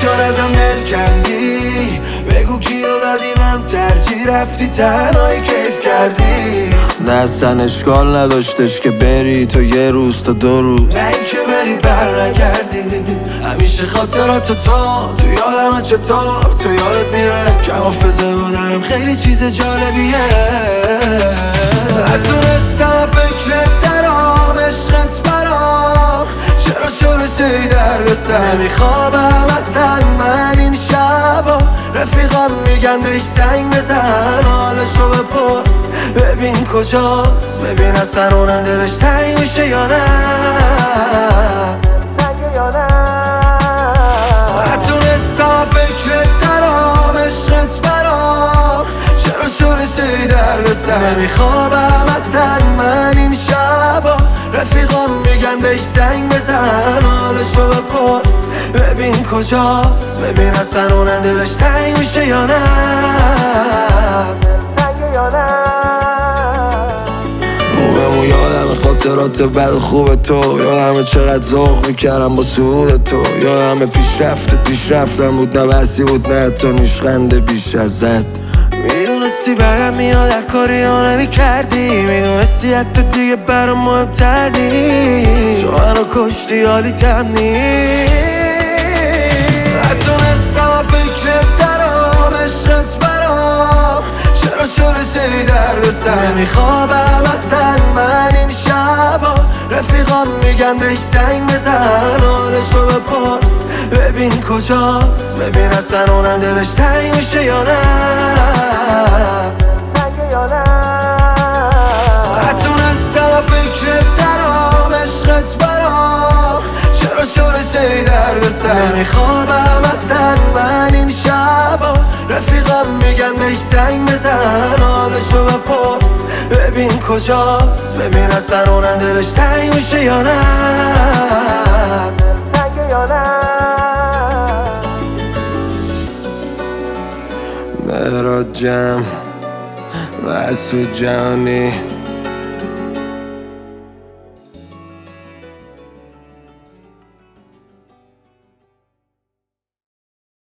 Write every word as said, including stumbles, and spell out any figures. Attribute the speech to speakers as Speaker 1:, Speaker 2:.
Speaker 1: چون ازم دل کندی، بگو کیو دادی من ترجیح رفتی تنهایی کیف کردی.
Speaker 2: نه اصلا اشکال نداشتش که بری تو یه روز تا دو روز،
Speaker 1: نه این که بری بر نگردی. همیشه خاطرات تو تو یادم چطور تو یادت میره که حافظه بودنم خیلی چیز جالبیه. نتونستم فکرت درام عشقت برام، چرا شروع شدی درد سر نمیخوابم اصلا من این شبا. رفیقام میگن بهش زنگ بزن حالشو بپرس ببین کجاست، ببین اصلا اونم دلش تنگ میشه یا نه. نتونستم فکرت درام عشقت برام، چرا شروع شدی درد سر نمیخوابم اصلا من این شبا. رفیقام میگن بهش زنگ بزن حالشو بپرس ببین کجاست، ببین اصلا اونم دلش تنگ میشه یا نه.
Speaker 2: موبمو یادم خاطرات بد و خوب تو، یادم چقدر ذوق میکردم با سعود تو، یادم پیشرفت پیشرفتم بود نه بسی بود نه تو نیشخنده بیش ازت.
Speaker 1: میدونستی برم میاد هر کاری ها نمی کردی، میدونستی حتی دیگه برام مهمتر نیست، تو منو کشتی حالی تم نیست. نتونستم فکرت درام عشقت برام، چرا شروع شدی درد سر نمیخوابم اصلا من این شبا. رفیقام میگن بهش زنگ بزن حالشو بپرس ببین کجاست، ببین اصلا اونم دلش تنگ میشه یا نه. نتونستم فکرت درام عشقت برام، چرا شروع شدی درد سر نمیخوابم اصلا من این شبا. رفیقام میگن بهش زنگ بزن حالشو بپرس ببین کجاست، ببین اصلا اونم دلش تنگ میشه یا نه.
Speaker 2: مهراد جمع و اسود جهانی